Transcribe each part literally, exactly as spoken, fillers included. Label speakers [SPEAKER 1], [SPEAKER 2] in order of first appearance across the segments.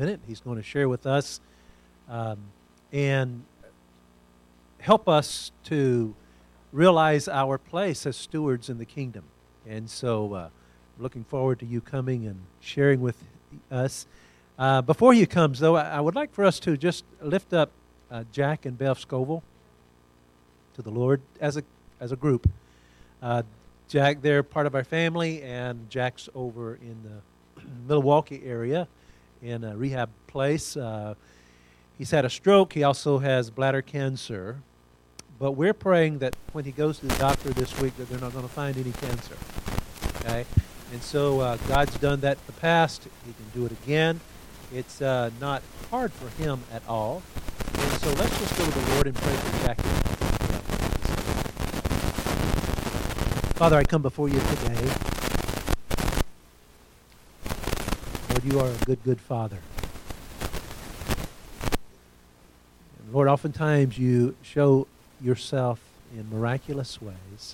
[SPEAKER 1] minute. He's going to share with us um, and help us to realize our place as stewards in the kingdom. And so uh, looking forward to you coming and sharing with us. Uh, before he comes, though, I, I would like for us to just lift up uh, Jack and Bev Scoville to the Lord as a as a group. Uh, Jack, they're part of our family, and Jack's over in the Milwaukee area in a rehab place. Uh, he's had a stroke. He also has bladder cancer. But we're praying that when he goes to the doctor this week that they're not going to find any cancer. Okay? And so uh, God's done that in the past. He can do it again. It's uh, not hard for him at all. And so let's just go to the Lord and pray for Jackie. Father, I come before you today. Lord, you are a good, good Father. And Lord, oftentimes you show yourself in miraculous ways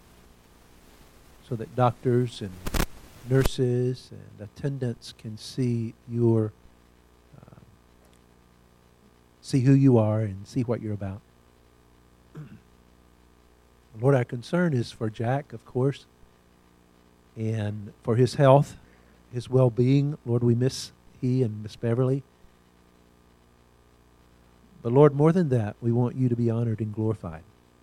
[SPEAKER 1] so that doctors and nurses and attendants can see your uh, see who you are and see what you're about. Lord, our concern is for Jack, of course, and for his health, his well-being. Lord, we miss he and Miss Beverly. But Lord, more than that, we want you to be honored and glorified.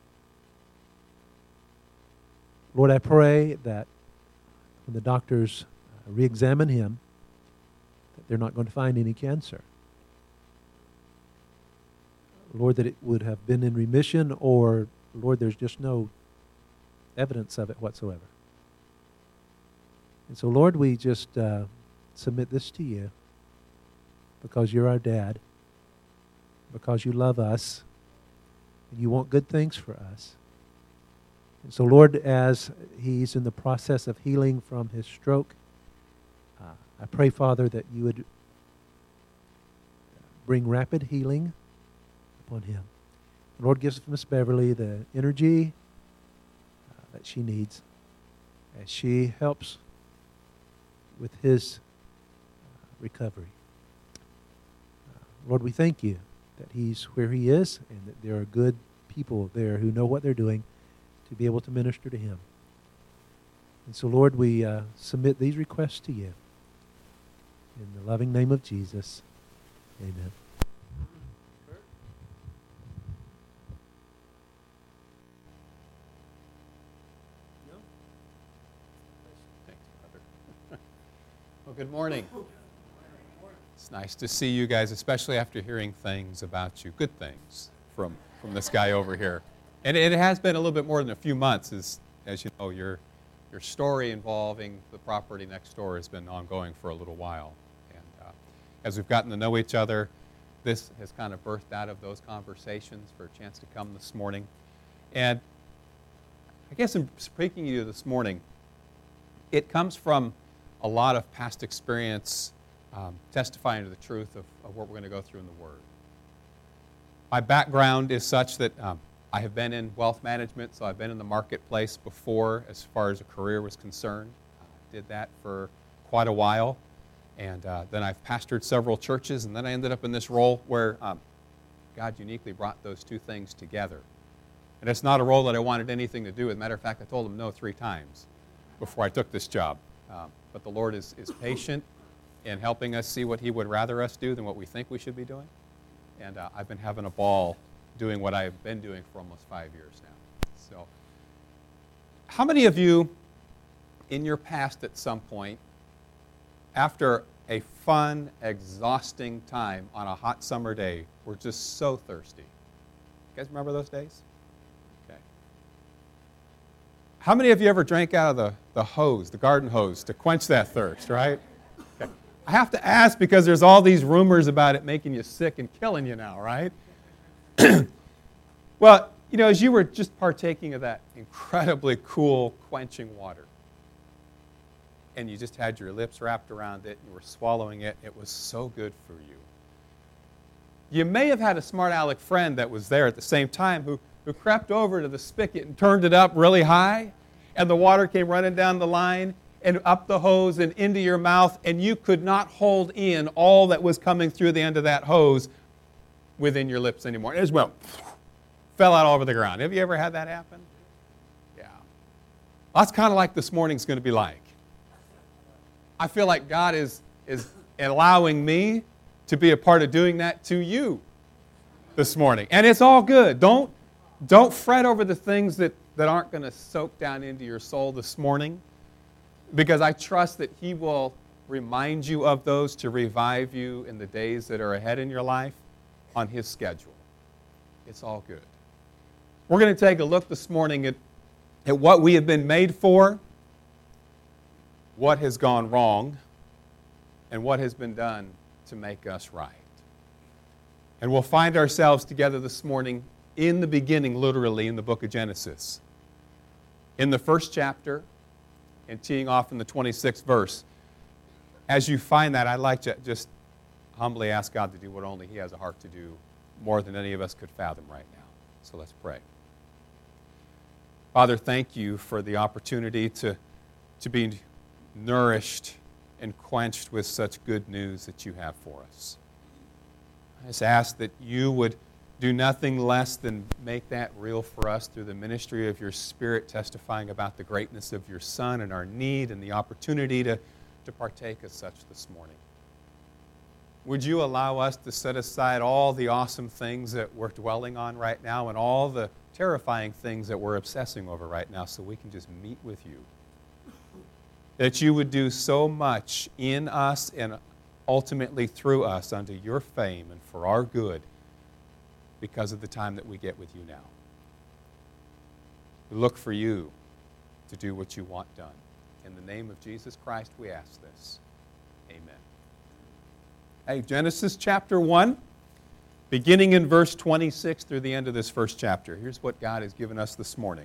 [SPEAKER 1] Lord, I pray that when the doctors re-examine him, that they're not going to find any cancer. Lord, that it would have been in remission, or, Lord, there's just no evidence of it whatsoever. And so, Lord, we just uh, submit this to you because you're our dad, because you love us, and you want good things for us. And so, Lord, as he's in the process of healing from his stroke, uh, I pray, Father, that you would bring rapid healing upon him. And Lord, gives Miss Beverly the energy uh, that she needs as she helps with his uh, recovery. Uh, Lord, we thank you that he's where he is and that there are good people there who know what they're doing to be able to minister to him. And so, Lord, we uh, submit these requests to you. In the loving name of Jesus, amen.
[SPEAKER 2] Well, good morning. It's nice to see you guys, especially after hearing things about you, good things from, from this guy over here. And it has been a little bit more than a few months, as, as you know, your, your story involving the property next door has been ongoing for a little while. And uh, as we've gotten to know each other, this has kind of birthed out of those conversations for a chance to come this morning. And I guess in speaking to you this morning, it comes from a lot of past experience um, testifying to the truth of, of what we're going to go through in the Word. My background is such that um, I have been in wealth management, so I've been in the marketplace before as far as a career was concerned. I did that for quite a while, and uh, then I've pastored several churches, and then I ended up in this role where um, God uniquely brought those two things together. And it's not a role that I wanted anything to do with. As a matter of fact, I told him no three times before I took this job. Um, but the Lord is, is patient in helping us see what He would rather us do than what we think we should be doing. And uh, I've been having a ball doing what I've been doing for almost five years now. So, how many of you in your past at some point, after a fun, exhausting time on a hot summer day, were just so thirsty? You guys remember those days? Okay. How many of you ever drank out of the, the hose, the garden hose, to quench that thirst, right? Okay. I have to ask because there's all these rumors about it making you sick and killing you now, right? Well, you know, as you were just partaking of that incredibly cool, quenching water, and you just had your lips wrapped around it, you were swallowing it, it was so good for you. You may have had a smart aleck friend that was there at the same time who, who crept over to the spigot and turned it up really high, and the water came running down the line, and up the hose and into your mouth, and you could not hold in all that was coming through the end of that hose within your lips anymore. It just went, fell out all over the ground. Have you ever had that happen? Yeah. That's kind of like this morning's going to be like. I feel like God is, is allowing me to be a part of doing that to you this morning. And it's all good. Don't, don't fret over the things that, that aren't going to soak down into your soul this morning, because I trust that He will remind you of those to revive you in the days that are ahead in your life on His schedule. It's all good. We're going to take a look this morning at, at what we have been made for, what has gone wrong, and what has been done to make us right. And we'll find ourselves together this morning in the beginning, literally, in the book of Genesis. In the first chapter, and teeing off in the twenty-sixth verse. As you find that, I'd like to just humbly ask God to do what only He has a heart to do, more than any of us could fathom right now. So let's pray. Father, thank You for the opportunity to, to be nourished and quenched with such good news that You have for us. I just ask that You would do nothing less than make that real for us through the ministry of Your Spirit, testifying about the greatness of Your Son and our need and the opportunity to, to partake of such this morning. Would You allow us to set aside all the awesome things that we're dwelling on right now and all the terrifying things that we're obsessing over right now, so we can just meet with You? That You would do so much in us and ultimately through us unto Your fame and for our good, because of the time that we get with You now. We look for You to do what You want done. In the name of Jesus Christ, we ask this. Amen. Hey, Genesis chapter one, beginning in verse twenty-six through the end of this first chapter. Here's what God has given us this morning.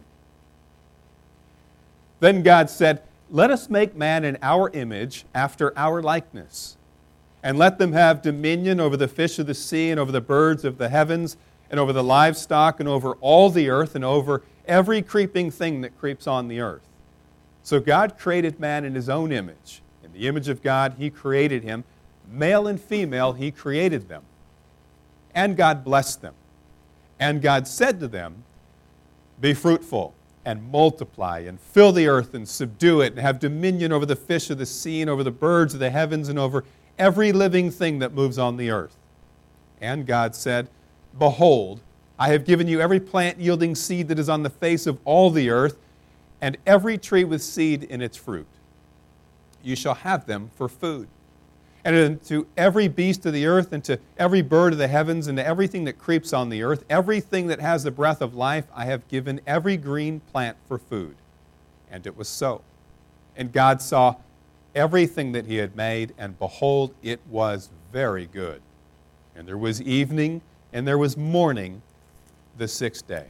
[SPEAKER 2] Then God said, "Let us make man in our image, after our likeness, and let them have dominion over the fish of the sea, and over the birds of the heavens, and over the livestock, and over all the earth, and over every creeping thing that creeps on the earth." So God created man in His own image. In the image of God, He created him. Male and female, He created them. And God blessed them. And God said to them, "Be fruitful, and multiply, and fill the earth, and subdue it, and have dominion over the fish of the sea, and over the birds of the heavens, and over every living thing that moves on the earth." And God said, "Behold, I have given you every plant yielding seed that is on the face of all the earth, and every tree with seed in its fruit. You shall have them for food. And to every beast of the earth, and to every bird of the heavens, and to everything that creeps on the earth, everything that has the breath of life, I have given every green plant for food." And it was so. And God saw everything that He had made, and behold, it was very good. And there was evening, and there was morning, the sixth day.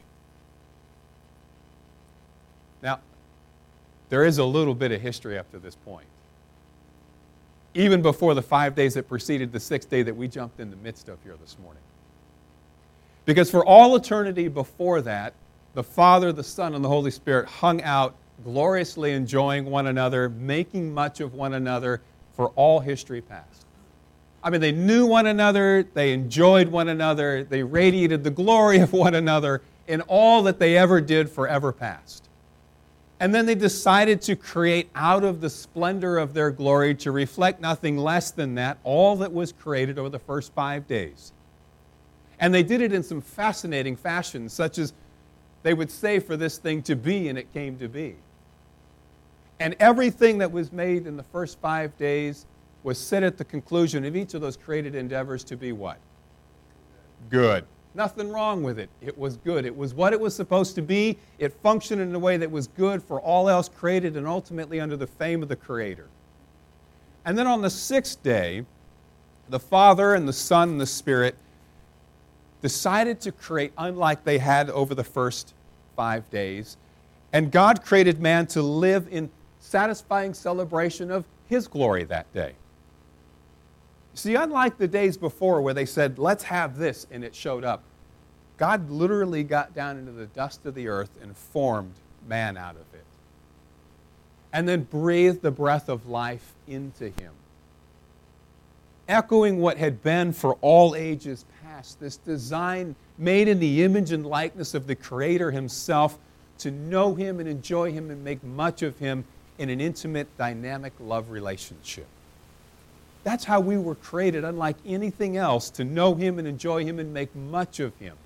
[SPEAKER 2] Now, there is a little bit of history up to this point. Even before the five days that preceded the sixth day that we jumped in the midst of here this morning. Because for all eternity before that, the Father, the Son, and the Holy Spirit hung out, gloriously enjoying one another, making much of one another for all history past. I mean, they knew one another, they enjoyed one another, they radiated the glory of one another in all that they ever did forever past. And then they decided to create out of the splendor of their glory, to reflect nothing less than that, all that was created over the first five days. And they did it in some fascinating fashion, such as they would say for this thing to be, and it came to be. And everything that was made in the first five days was set at the conclusion of each of those created endeavors to be what? Good. Nothing wrong with it. It was good. It was what it was supposed to be. It functioned in a way that was good for all else created, and ultimately under the fame of the Creator. And then on the sixth day, the Father and the Son and the Spirit decided to create unlike they had over the first five days. And God created man to live in satisfying celebration of His glory that day. See, unlike the days before where they said, "Let's have this," and it showed up, God literally got down into the dust of the earth and formed man out of it. and then breathed the breath of life into him. Echoing what had been for all ages past, this design made in the image and likeness of the Creator himself, to know him and enjoy him and make much of him in an intimate, dynamic love relationship. That's how we were created, unlike anything else, to know him and enjoy him and make much of him.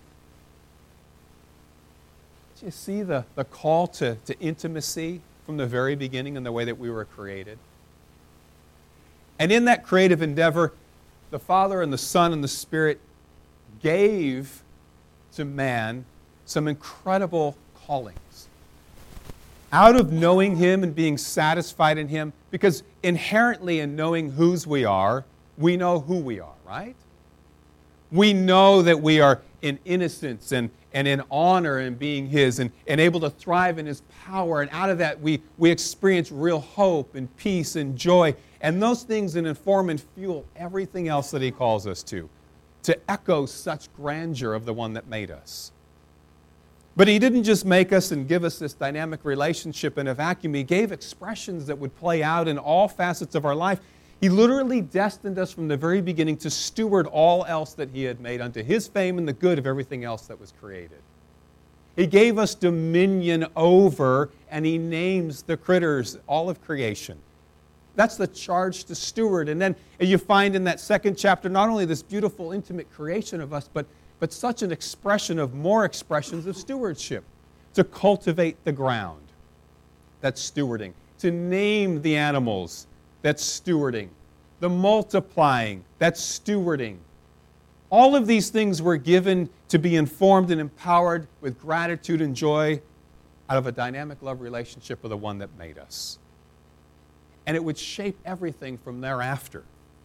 [SPEAKER 2] Do you see the, the call to, to intimacy from the very beginning in the way that we were created? And in that creative endeavor, the Father and the Son and the Spirit gave to man some incredible callings. Out of knowing him and being satisfied in him, because inherently in knowing whose we are, we know who we are, right? We know that we are in innocence and, and in honor and being his and, and able to thrive in his power. And out of that, we, we experience real hope and peace and joy. And those things that inform and fuel everything else that he calls us to, to echo such grandeur of the one that made us. But he didn't just make us and give us this dynamic relationship in a vacuum. He gave expressions that would play out in all facets of our life. He literally destined us from the very beginning to steward all else that he had made unto his fame and the good of everything else that was created. He gave us dominion over, and he names the critters, all of creation. That's the charge to steward. And then you find in that second chapter not only this beautiful, intimate creation of us, but but such an expression of more expressions of stewardship. To cultivate the ground, that's stewarding. To name the animals, that's stewarding. The multiplying, that's stewarding. All of these things were given to be informed and empowered with gratitude and joy out of a dynamic love relationship with the one that made us. And it would shape everything from thereafter.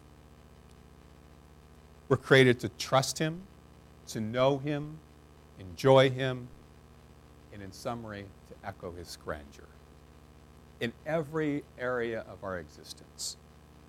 [SPEAKER 2] We're created to trust him, to know him, enjoy him, and in summary, to echo his grandeur in every area of our existence.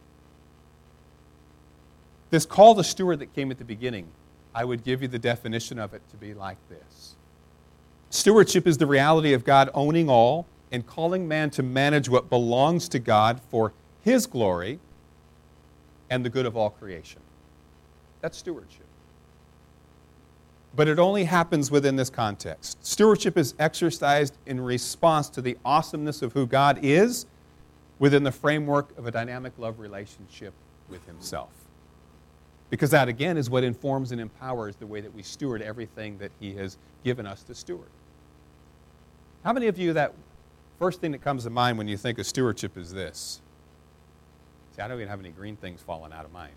[SPEAKER 2] This call to steward that came at the beginning, I would give you the definition of it to be like this. Stewardship is the reality of God owning all and calling man to manage what belongs to God for his glory and the good of all creation. That's stewardship. But it only happens within this context. Stewardship is exercised in response to the awesomeness of who God is within the framework of a dynamic love relationship with himself. Because that, again, is what informs and empowers the way that we steward everything that he has given us to steward. How many of you, that first thing that comes to mind when you think of stewardship is this? See, I don't even have any green things falling out of mine.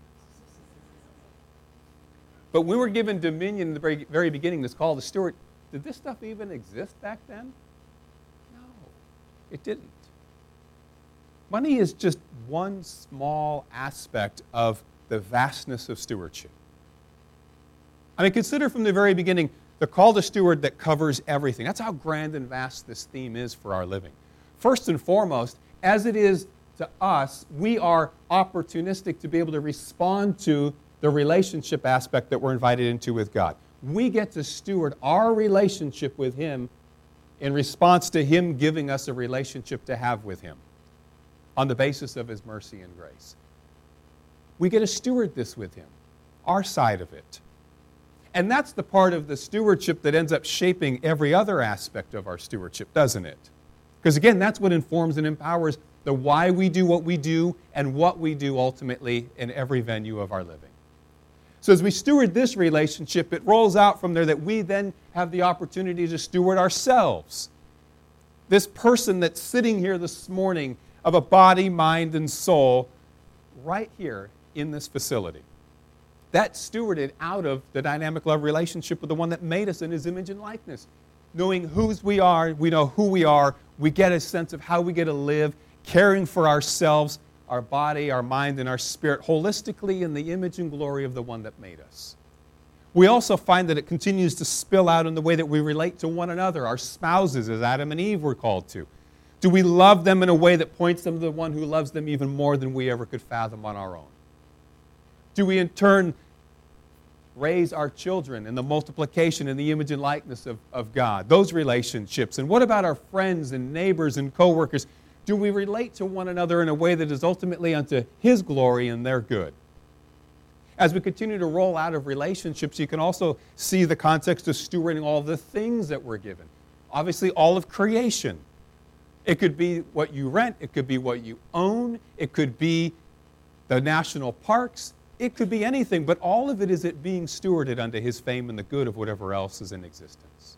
[SPEAKER 2] But when we were given dominion in the very, very beginning, this call to steward, did this stuff even exist back then? No, it didn't. Money is just one small aspect of the vastness of stewardship. I mean, consider from the very beginning the call to steward that covers everything. That's how grand and vast this theme is for our living. First and foremost, as it is to us, we are opportunistic to be able to respond to the relationship aspect that we're invited into with God. We get to steward our relationship with him in response to him giving us a relationship to have with him on the basis of his mercy and grace. We get to steward this with him, our side of it. And that's the part of the stewardship that ends up shaping every other aspect of our stewardship, doesn't it? Because again, that's what informs and empowers the why we do what we do and what we do ultimately in every venue of our living. So as we steward this relationship, it rolls out from there that we then have the opportunity to steward ourselves. This person that's sitting here this morning of a body, mind, and soul right here in this facility. That's stewarded out of the dynamic love relationship with the one that made us in his image and likeness. Knowing whose we are, we know who we are, we get a sense of how we get to live, caring for ourselves, our body, our mind, and our spirit holistically in the image and glory of the one that made us. We also find that it continues to spill out in the way that we relate to one another, our spouses, as Adam and Eve were called to. Do we love them in a way that points them to the one who loves them even more than we ever could fathom on our own? Do we in turn raise our children in the multiplication and the image and likeness of, of God? Those relationships. And what about our friends and neighbors and coworkers? Do we relate to one another in a way that is ultimately unto His glory and their good? As we continue to roll out of relationships, you can also see the context of stewarding all the things that we're given. Obviously, all of creation. It could be what you rent. It could be what you own. It could be the national parks. It could be anything, but all of it is it being stewarded unto His fame and the good of whatever else is in existence.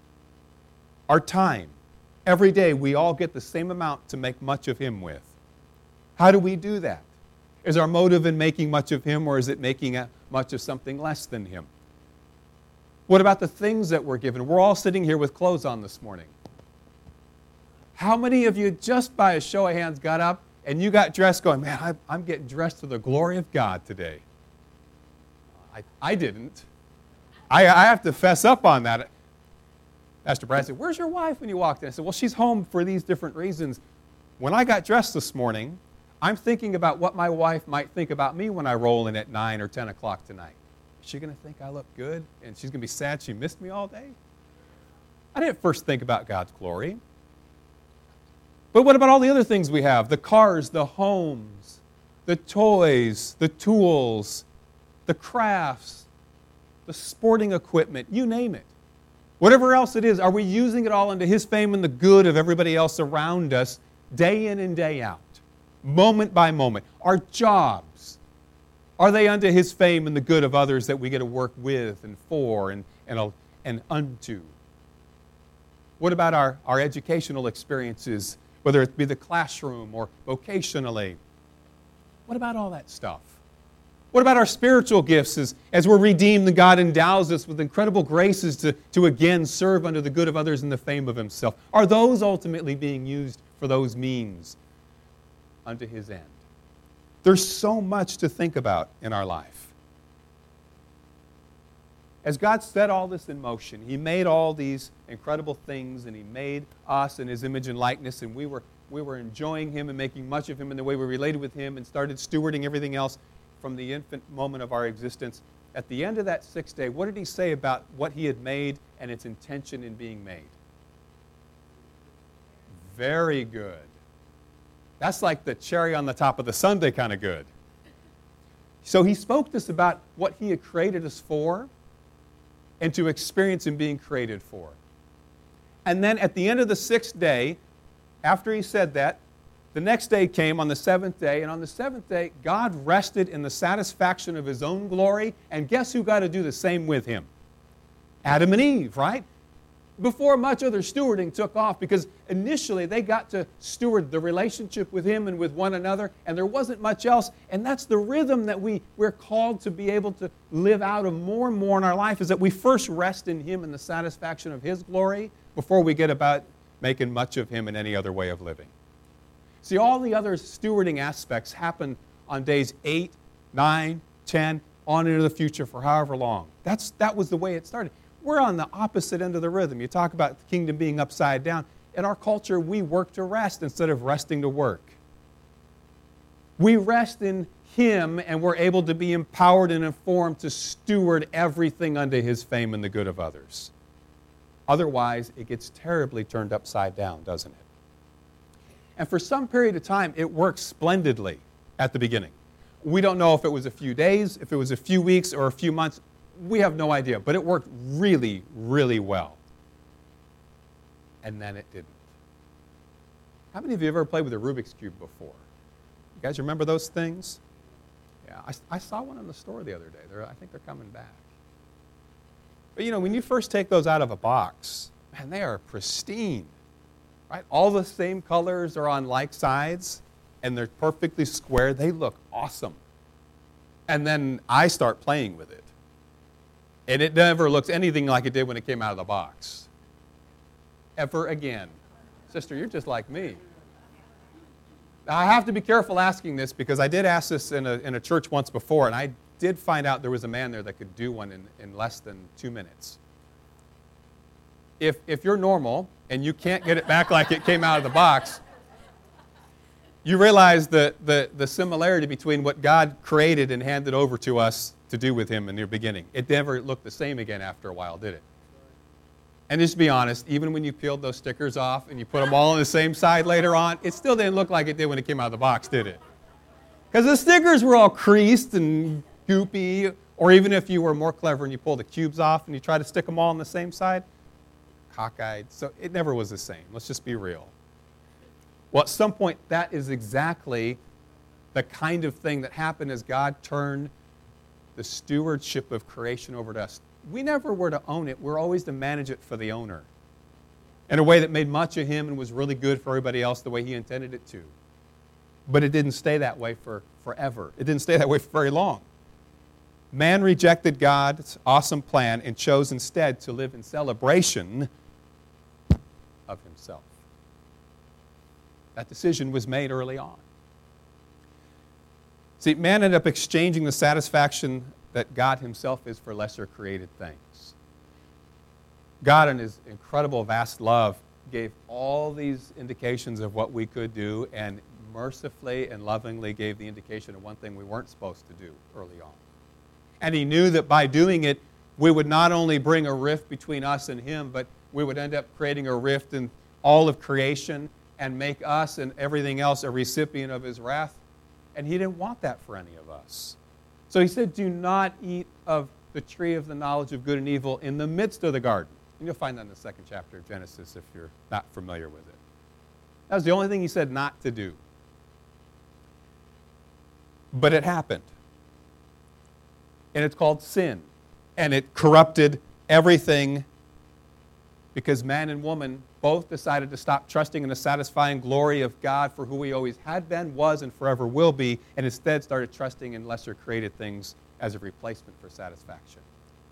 [SPEAKER 2] Our time. Every day we all get the same amount to make much of Him with. How do we do that? Is our motive in making much of Him, or is it making a, much of something less than Him? What about the things that we're given? We're all sitting here with clothes on this morning. How many of you, just by a show of hands, got up and you got dressed going, man, I, I'm getting dressed to the glory of God today? I, I didn't. I, I have to fess up on that. Pastor Brad said, where's your wife when you walked in? I said, well, she's home for these different reasons. When I got dressed this morning, I'm thinking about what my wife might think about me when I roll in at nine or ten o'clock tonight. Is she going to think I look good? And she's going to be sad she missed me all day? I didn't first think about God's glory. But what about all the other things we have? The cars, the homes, the toys, the tools, the crafts, the sporting equipment, you name it. Whatever else it is, are we using it all unto His fame and the good of everybody else around us, day in and day out, moment by moment? Our jobs, are they unto His fame and the good of others that we get to work with and for and, and, and unto? What about our, our educational experiences, whether it be the classroom or vocationally? What about all that stuff? What about our spiritual gifts as, as we're redeemed and God endows us with incredible graces to, to again serve unto the good of others and the fame of Himself? Are those ultimately being used for those means unto His end? There's so much to think about in our life. As God set all this in motion, He made all these incredible things, and He made us in His image and likeness, and we were, we were enjoying Him and making much of Him in the way we related with Him and started stewarding everything else from the infant moment of our existence. At the end of that sixth day, what did He say about what He had made and its intention in being made? Very good. That's like the cherry on the top of the sundae kind of good. So He spoke to us about what He had created us for and to experience in being created for. And then at the end of the sixth day, after He said that, the next day came on the seventh day, and on the seventh day, God rested in the satisfaction of His own glory, and guess who got to do the same with Him? Adam and Eve, right? Before much other stewarding took off, because initially they got to steward the relationship with Him and with one another, and there wasn't much else, and that's the rhythm that we, we're called to be able to live out of more and more in our life, is that we first rest in Him in the satisfaction of His glory before we get about making much of Him in any other way of living. See, all the other stewarding aspects happen on days eight, nine, ten, on into the future for however long. That's, that was the way it started. We're on the opposite end of the rhythm. You talk about the kingdom being upside down. In our culture, we work to rest instead of resting to work. We rest in Him, and we're able to be empowered and informed to steward everything unto His fame and the good of others. Otherwise, it gets terribly turned upside down, doesn't it? And for some period of time, it worked splendidly at the beginning. We don't know if it was a few days, if it was a few weeks, or a few months. We have no idea, but it worked really, really well. And then it didn't. How many of you have ever played with a Rubik's Cube before? You guys remember those things? Yeah, I, I saw one in the store the other day. They're, I think they're coming back. But you know, when you first take those out of a box, man, they are pristine. Right? All the same colors are on like sides, and they're perfectly square. They look awesome. And then I start playing with it. And it never looks anything like it did when it came out of the box. Ever again. Sister, you're just like me. Now, I have to be careful asking this, because I did ask this in a, in a church once before, and I did find out there was a man there that could do one in, in less than two minutes. If, if you're normal and you can't get it back like it came out of the box, you realize the, the, the similarity between what God created and handed over to us to do with Him in the beginning. It never looked the same again after a while, did it? And just to be honest, even when you peeled those stickers off and you put them all on the same side later on, it still didn't look like it did when it came out of the box, did it? Because the stickers were all creased and goopy, or even if you were more clever and you pulled the cubes off and you tried to stick them all on the same side, cockeyed. So it never was the same. Let's just be real. Well, at some point, that is exactly the kind of thing that happened as God turned the stewardship of creation over to us. We never were to own it. We're always to manage it for the owner in a way that made much of him and was really good for everybody else the way he intended it to. But it didn't stay that way for forever. It didn't stay that way for very long. Man rejected God's awesome plan and chose instead to live in celebration of himself. That decision was made early on. See, man ended up exchanging the satisfaction that God himself is for lesser created things. God, in his incredible, vast love, gave all these indications of what we could do and mercifully and lovingly gave the indication of one thing we weren't supposed to do early on. And he knew that by doing it, we would not only bring a rift between us and him, but we would end up creating a rift in all of creation and make us and everything else a recipient of his wrath. And he didn't want that for any of us. So he said, do not eat of the tree of the knowledge of good and evil in the midst of the garden. And you'll find that in the second chapter of Genesis if you're not familiar with it. That was the only thing he said not to do. But it happened. And it's called sin. And it corrupted everything because man and woman both decided to stop trusting in the satisfying glory of God for who he always had been, was, and forever will be, and instead started trusting in lesser created things as a replacement for satisfaction.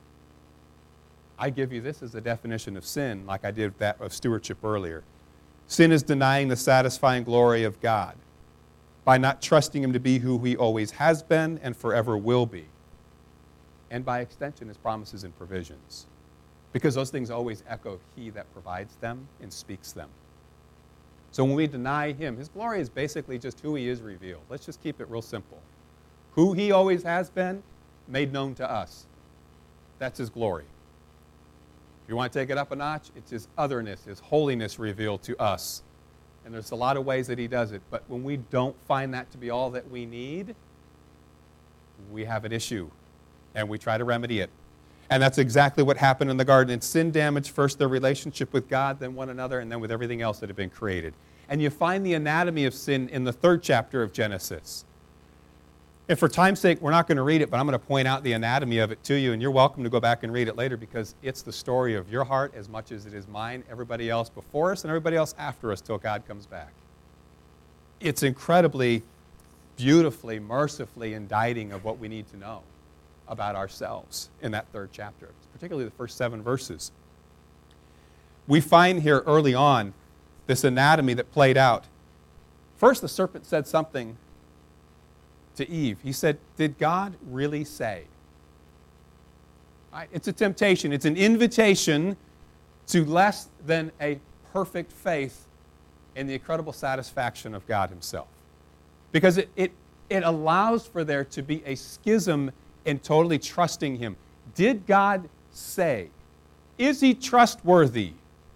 [SPEAKER 2] I give you this as a definition of sin, like I did that of stewardship earlier. Sin is denying the satisfying glory of God by not trusting him to be who he always has been and forever will be. And by extension, his promises and provisions. Because those things always echo he that provides them and speaks them. So when we deny him, his glory is basically just who he is revealed. Let's just keep it real simple. Who he always has been, made known to us. That's his glory. If you want to take it up a notch, it's his otherness, his holiness revealed to us. And there's a lot of ways that he does it. But when we don't find that to be all that we need, we have an issue. And we try to remedy it. And that's exactly what happened in the garden. And sin damaged first their relationship with God, then one another, and then with everything else that had been created. And you find the anatomy of sin in the third chapter of Genesis. And for time's sake, we're not going to read it, but I'm going to point out the anatomy of it to you. And you're welcome to go back and read it later because it's the story of your heart as much as it is mine, everybody else before us, and everybody else after us till God comes back. It's incredibly, beautifully, mercifully indicting of what we need to know about ourselves in that third chapter, particularly the first seven verses. We find here early on this anatomy that played out. First, the serpent said something to Eve. He said, did God really say? Right? It's a temptation. It's an invitation to less than a perfect faith in the incredible satisfaction of God himself. Because it, it, it allows for there to be a schism and totally trusting him. Did God say? Is he trustworthy?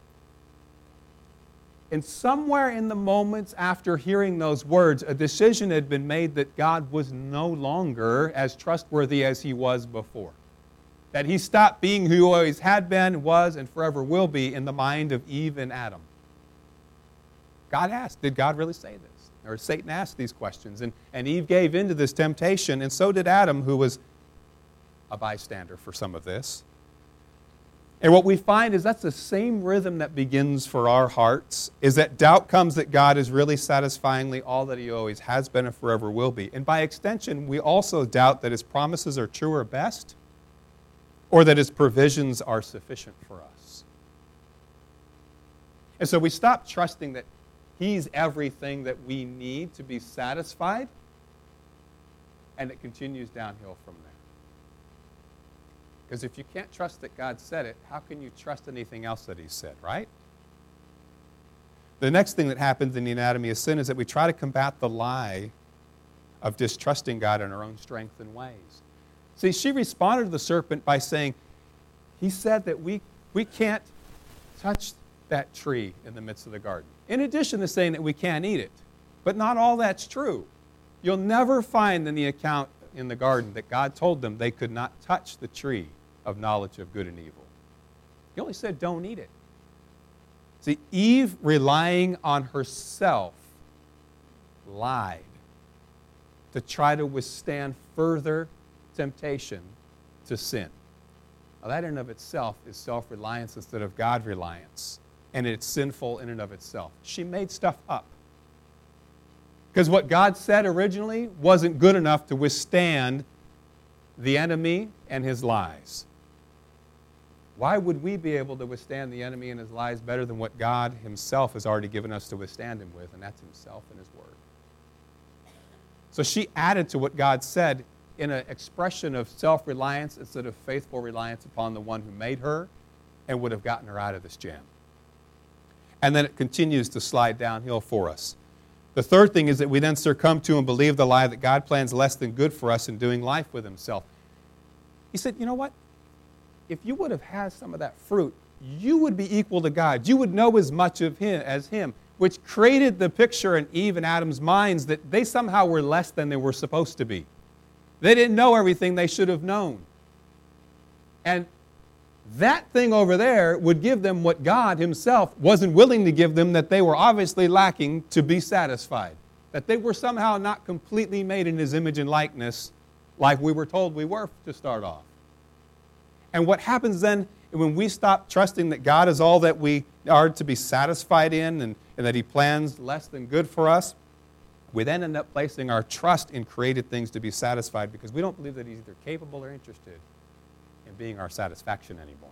[SPEAKER 2] And somewhere in the moments after hearing those words, a decision had been made that God was no longer as trustworthy as he was before. That he stopped being who he always had been, was, and forever will be in the mind of Eve and Adam. God asked, did God really say this? Or Satan asked these questions. And, and Eve gave in to this temptation, and so did Adam, who was a bystander for some of this. And what we find is that's the same rhythm that begins for our hearts, is that doubt comes that God is really satisfyingly all that he always has been and forever will be. And by extension, we also doubt that his promises are true or best, or that his provisions are sufficient for us. And so we stop trusting that he's everything that we need to be satisfied, and it continues downhill from there. Because if you can't trust that God said it, how can you trust anything else that he said, right? The next thing that happens in the anatomy of sin is that we try to combat the lie of distrusting God in our own strength and ways. See, she responded to the serpent by saying, he said that we, we can't touch that tree in the midst of the garden. In addition to saying that we can't eat it. But not all that's true. You'll never find in the account in the garden that God told them they could not touch the tree of knowledge of good and evil. He only said, don't eat it. See, Eve, relying on herself, lied to try to withstand further temptation to sin. Now, that in and of itself is self-reliance instead of God-reliance, and it's sinful in and of itself. She made stuff up. Because what God said originally wasn't good enough to withstand the enemy and his lies. Why would we be able to withstand the enemy and his lies better than what God himself has already given us to withstand him with, and that's himself and his word? So she added to what God said in an expression of self-reliance instead of faithful reliance upon the one who made her, and would have gotten her out of this jam. And then it continues to slide downhill for us. The third thing is that we then succumb to and believe the lie that God plans less than good for us in doing life with himself. He said, you know what? If you would have had some of that fruit, you would be equal to God. You would know as much of him as him, which created the picture in Eve and Adam's minds that they somehow were less than they were supposed to be. They didn't know everything they should have known. And that thing over there would give them what God himself wasn't willing to give them, that they were obviously lacking to be satisfied. That they were somehow not completely made in his image and likeness like we were told we were to start off. And what happens then when we stop trusting that God is all that we are to be satisfied in, and, and that he plans less than good for us, we then end up placing our trust in created things to be satisfied because we don't believe that he's either capable or interested in being our satisfaction anymore.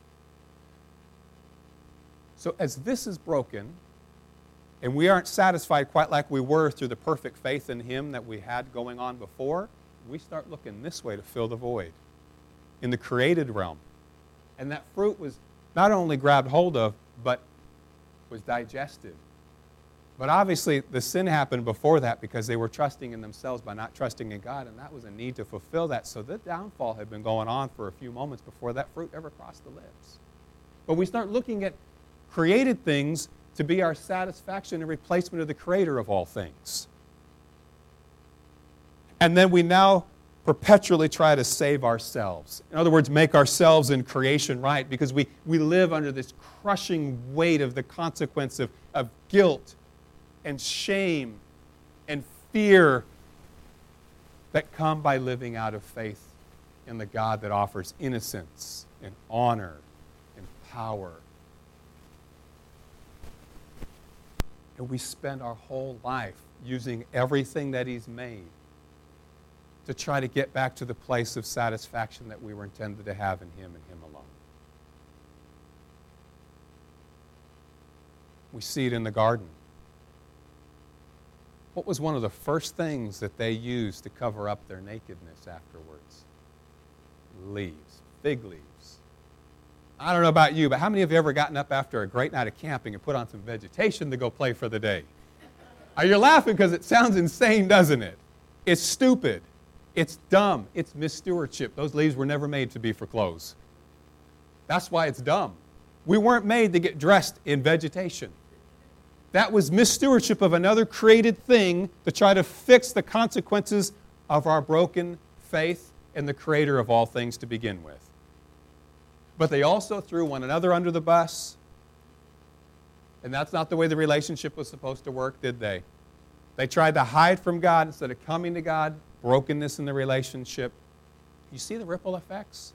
[SPEAKER 2] So as this is broken, and we aren't satisfied quite like we were through the perfect faith in him that we had going on before, we start looking this way to fill the void in the created realm. And that fruit was not only grabbed hold of, but was digested. But obviously the sin happened before that because they were trusting in themselves by not trusting in God, and that was a need to fulfill that. So the downfall had been going on for a few moments before that fruit ever crossed the lips. But we start looking at created things to be our satisfaction and replacement of the creator of all things. And then we now perpetually try to save ourselves. In other words, make ourselves in creation right, because we, we live under this crushing weight of the consequence of, of guilt and shame and fear that come by living out of faith in the God that offers innocence and honor and power. And we spend our whole life using everything that he's made to try to get back to the place of satisfaction that we were intended to have in him and him alone. We see it in the garden. What was one of the first things that they used to cover up their nakedness afterwards? Leaves, fig leaves. I don't know about you, but how many of you ever gotten up after a great night of camping and put on some vegetation to go play for the day? Are you laughing because it sounds insane, doesn't it? It's stupid. It's dumb. It's misstewardship. Those leaves were never made to be for clothes. That's why it's dumb. We weren't made to get dressed in vegetation. That was misstewardship of another created thing to try to fix the consequences of our broken faith in the creator of all things to begin with. But they also threw one another under the bus. And that's not the way the relationship was supposed to work, did they? They tried to hide from God instead of coming to God. Brokenness in the relationship. You see the ripple effects?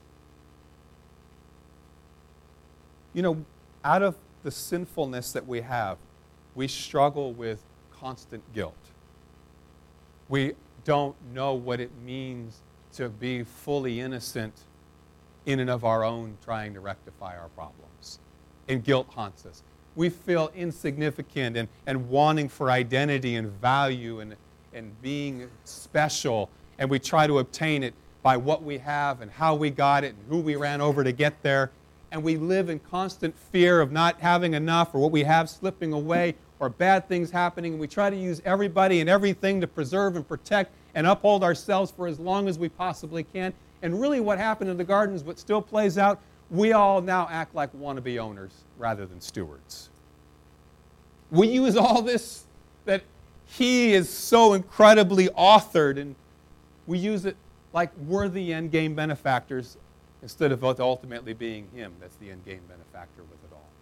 [SPEAKER 2] You know, out of the sinfulness that we have, we struggle with constant guilt. We don't know what it means to be fully innocent in and of our own trying to rectify our problems. And guilt haunts us. We feel insignificant and, and wanting for identity and value and and being special, and we try to obtain it by what we have and how we got it and who we ran over to get there, and we live in constant fear of not having enough or what we have slipping away or bad things happening, and we try to use everybody and everything to preserve and protect and uphold ourselves for as long as we possibly can. And really what happened in the garden is what still plays out. we all now act like wannabe owners rather than stewards. We use all this that he is so incredibly authored, and we use it like we're the end game benefactors instead of ultimately being him that's the end game benefactor with it all.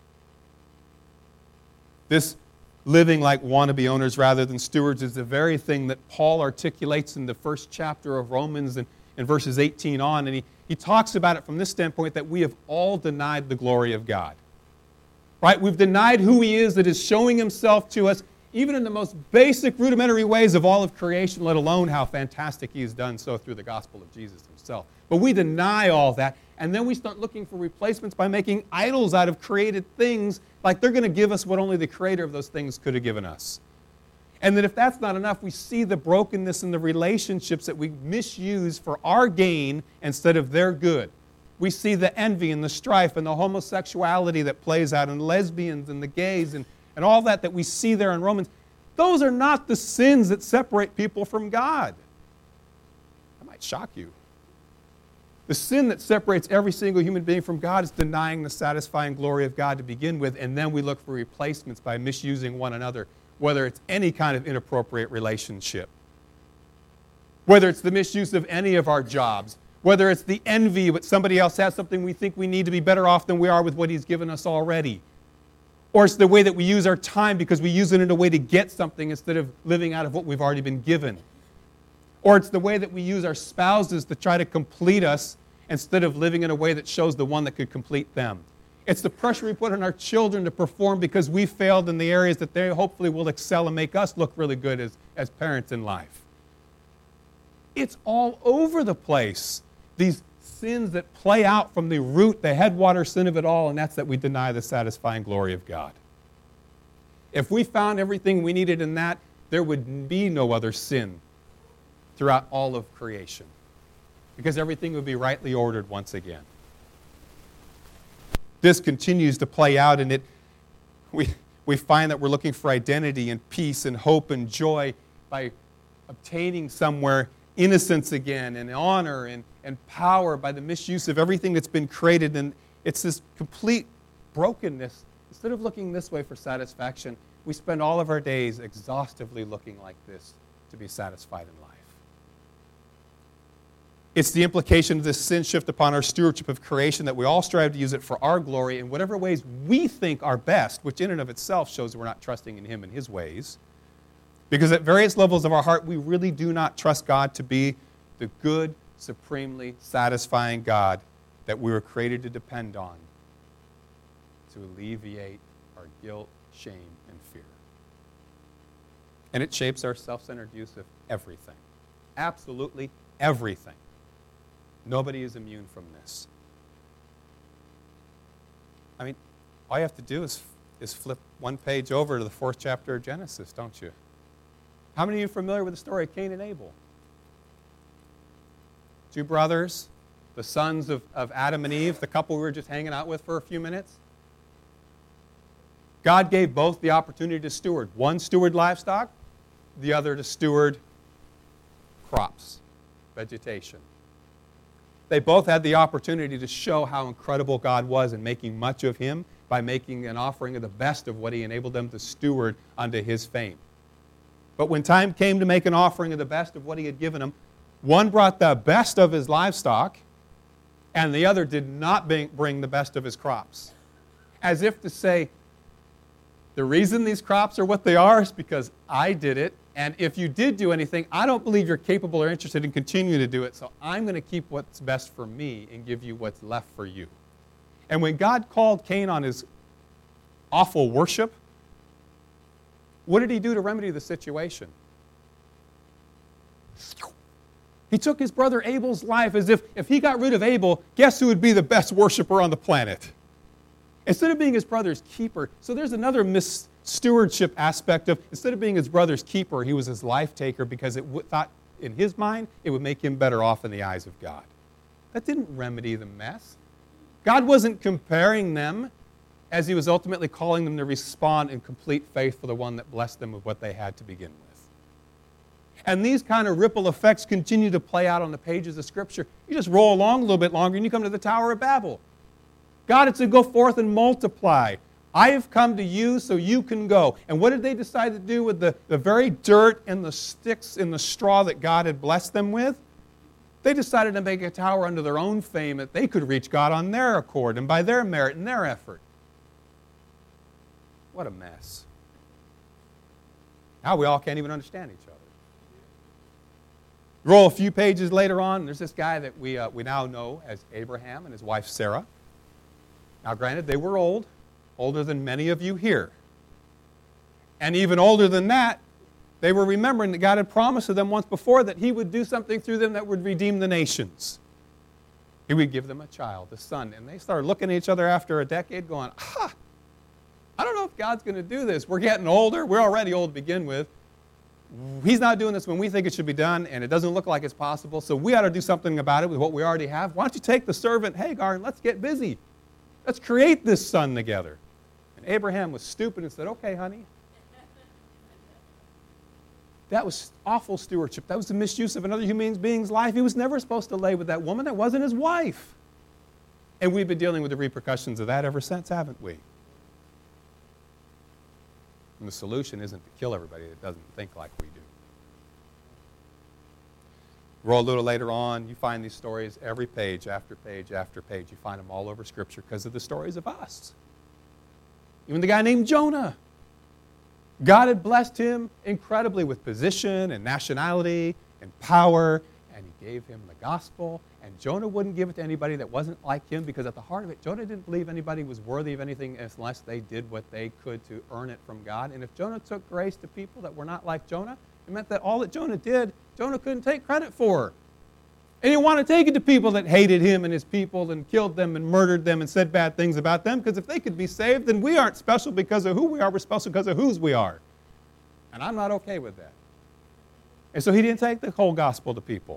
[SPEAKER 2] This living like wannabe owners rather than stewards is the very thing that Paul articulates in the first chapter of Romans and in verses eighteen on, and he, he talks about it from this standpoint that we have all denied the glory of God. Right? We've denied who he is that is showing himself to us even in the most basic rudimentary ways of all of creation, let alone how fantastic he has done so through the gospel of Jesus himself. But we deny all that, and then we start looking for replacements by making idols out of created things, like they're going to give us what only the creator of those things could have given us. And that if that's not enough, we see the brokenness in the relationships that we misuse for our gain instead of their good. We see the envy and the strife and the homosexuality that plays out, and lesbians and the gays and, and all that that we see there in Romans. Those are not the sins that separate people from God. That might shock you. The sin that separates every single human being from God is denying the satisfying glory of God to begin with, and then we look for replacements by misusing one another, whether it's any kind of inappropriate relationship, whether it's the misuse of any of our jobs, whether it's the envy that somebody else has something we think we need to be better off than we are with what he's given us already, or it's the way that we use our time because we use it in a way to get something instead of living out of what we've already been given, or it's the way that we use our spouses to try to complete us instead of living in a way that shows the one that could complete them. It's the pressure we put on our children to perform because we failed in the areas that they hopefully will excel and make us look really good as, as parents in life. It's all over the place. These sins that play out from the root, the headwater sin of it all, and that's that we deny the satisfying glory of God. If we found everything we needed in that, there would be no other sin throughout all of creation, because everything would be rightly ordered once again. This continues to play out, and it we, we find that we're looking for identity and peace and hope and joy by obtaining somewhere innocence again and honor and, and power by the misuse of everything that's been created. And it's this complete brokenness. Instead of looking this way for satisfaction, we spend all of our days exhaustively looking like this to be satisfied in life. It's the implication of this sin shift upon our stewardship of creation that we all strive to use it for our glory in whatever ways we think are best, which in and of itself shows that we're not trusting in him and his ways. Because at various levels of our heart, we really do not trust God to be the good, supremely satisfying God that we were created to depend on to alleviate our guilt, shame, and fear. And it shapes our self-centered use of everything. Absolutely everything. Nobody is immune from this. I mean, all you have to do is, is flip one page over to the fourth chapter of Genesis, don't you? How many of you are familiar with the story of Cain and Abel? Two brothers, the sons of, of Adam and Eve, the couple we were just hanging out with for a few minutes. God gave both the opportunity to steward. One steward livestock, the other to steward crops, vegetation. They both had the opportunity to show how incredible God was in making much of him by making an offering of the best of what he enabled them to steward unto his fame. But when time came to make an offering of the best of what he had given them, one brought the best of his livestock, and the other did not bring the best of his crops. As if to say, the reason these crops are what they are is because I did it, and if you did do anything, I don't believe you're capable or interested in continuing to do it, so I'm going to keep what's best for me and give you what's left for you. And when God called Cain on his awful worship, what did he do to remedy the situation? He took his brother Abel's life as if if he got rid of Abel, guess who would be the best worshiper on the planet? Instead of being his brother's keeper. So there's another mis-stewardship aspect of, instead of being his brother's keeper, he was his life taker because it w- thought in his mind it would make him better off in the eyes of God. That didn't remedy the mess. God wasn't comparing them as he was ultimately calling them to respond in complete faith for the one that blessed them with what they had to begin with. And these kind of ripple effects continue to play out on the pages of Scripture. You just roll along a little bit longer and you come to the Tower of Babel. God had said, go forth and multiply. I have come to you so you can go. And what did they decide to do with the, the very dirt and the sticks and the straw that God had blessed them with? They decided to make a tower under their own fame that they could reach God on their accord and by their merit and their effort. What a mess. Now we all can't even understand each other. Roll a few pages later on, there's this guy that we, uh, we now know as Abraham and his wife Sarah. Now granted, they were old, older than many of you here. And even older than that, they were remembering that God had promised to them once before that He would do something through them that would redeem the nations. He would give them a child, a son. And they started looking at each other after a decade going, ah, I don't know if God's going to do this. We're getting older. We're already old to begin with. He's not doing this when we think it should be done, and it doesn't look like it's possible, so we ought to do something about it with what we already have. Why don't you take the servant Hagar and let's get busy. Let's create this son together. And Abraham was stupid and said, okay, honey. That was awful stewardship. That was the misuse of another human being's life. He was never supposed to lay with that woman. That wasn't his wife. And we've been dealing with the repercussions of that ever since, haven't we? And the solution isn't to kill everybody that doesn't think like we do. Roll a little later on, you find these stories every page after page after page. You find them all over Scripture because of the stories of us. Even the guy named Jonah. God had blessed him incredibly with position and nationality and power, and He gave him the gospel. And Jonah wouldn't give it to anybody that wasn't like him, because at the heart of it, Jonah didn't believe anybody was worthy of anything unless they did what they could to earn it from God. And if Jonah took grace to people that were not like Jonah, it meant that all that Jonah did, Jonah couldn't take credit for. And he didn't want to take it to people that hated him and his people and killed them and murdered them and said bad things about them, because if they could be saved, then we aren't special because of who we are. We're special because of whose we are. And I'm not okay with that. And so he didn't take the whole gospel to people.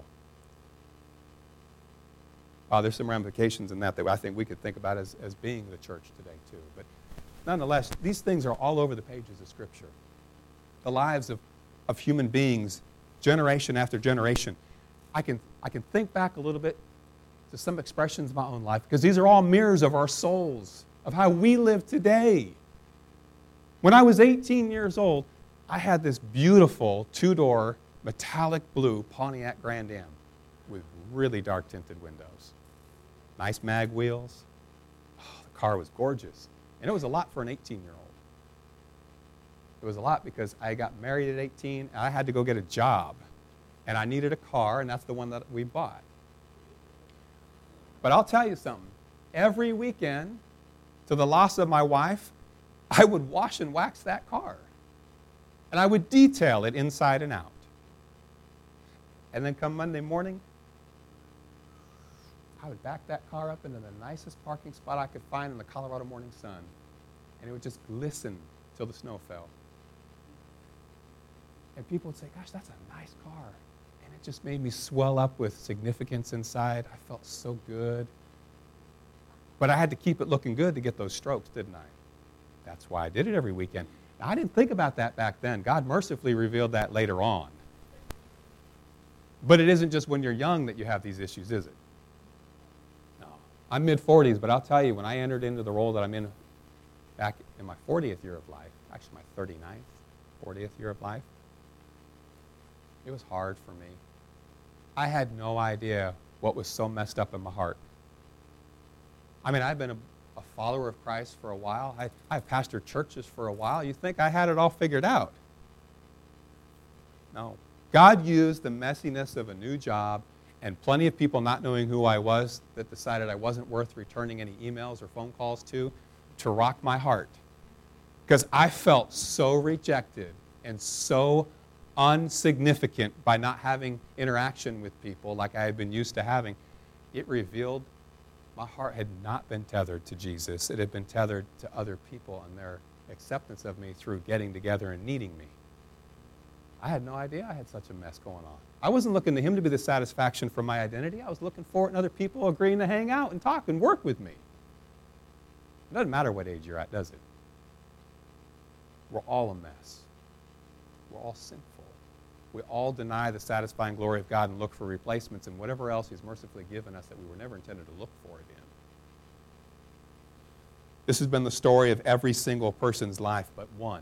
[SPEAKER 2] Uh, there's some ramifications in that that I think we could think about as, as being the church today too. But nonetheless, these things are all over the pages of Scripture. The lives of, of human beings, generation after generation. I can, I can think back a little bit to some expressions of my own life, because these are all mirrors of our souls, of how we live today. When I was eighteen years old, I had this beautiful two-door metallic blue Pontiac Grand Am with really dark tinted windows. Nice mag wheels. Oh, the car was gorgeous. And it was a lot for an eighteen-year-old. It was a lot because I got married at eighteen, and I had to go get a job. And I needed a car, and that's the one that we bought. But I'll tell you something. Every weekend, to the loss of my wife, I would wash and wax that car. And I would detail it inside and out. And then come Monday morning, I would back that car up into the nicest parking spot I could find in the Colorado morning sun. And it would just glisten till the snow fell. And people would say, gosh, that's a nice car. And it just made me swell up with significance inside. I felt so good. But I had to keep it looking good to get those strokes, didn't I? That's why I did it every weekend. Now, I didn't think about that back then. God mercifully revealed that later on. But it isn't just when you're young that you have these issues, is it? No. I'm mid forties, but I'll tell you, when I entered into the role that I'm in back in my fortieth year of life, actually my thirty-ninth, fortieth year of life, it was hard for me. I had no idea what was so messed up in my heart. I mean, I've been a, a follower of Christ for a while. I, I've pastored churches for a while. You think I had it all figured out. No. God used the messiness of a new job and plenty of people not knowing who I was that decided I wasn't worth returning any emails or phone calls to, to rock my heart. Because I felt so rejected and so unsignificant by not having interaction with people like I had been used to having. It revealed my heart had not been tethered to Jesus. It had been tethered to other people and their acceptance of me through getting together and needing me. I had no idea I had such a mess going on. I wasn't looking to Him to be the satisfaction for my identity. I was looking for it in other people agreeing to hang out and talk and work with me. It doesn't matter what age you're at, does it? We're all a mess. We're all sinful. We all deny the satisfying glory of God and look for replacements in whatever else He's mercifully given us that we were never intended to look for it in. This has been the story of every single person's life but one.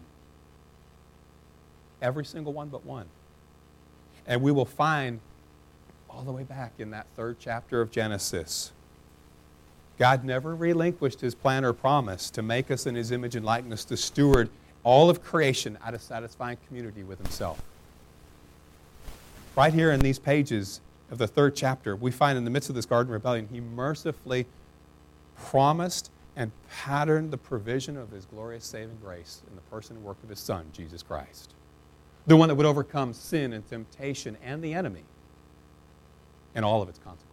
[SPEAKER 2] Every single one but one. And we will find all the way back in that third chapter of Genesis, God never relinquished his plan or promise to make us in his image and likeness, to steward all of creation out of satisfying community with himself. Right here in these pages of the third chapter, we find in the midst of this garden rebellion, he mercifully promised and patterned the provision of his glorious saving grace in the person and work of his Son, Jesus Christ. The one that would overcome sin and temptation and the enemy and all of its consequences.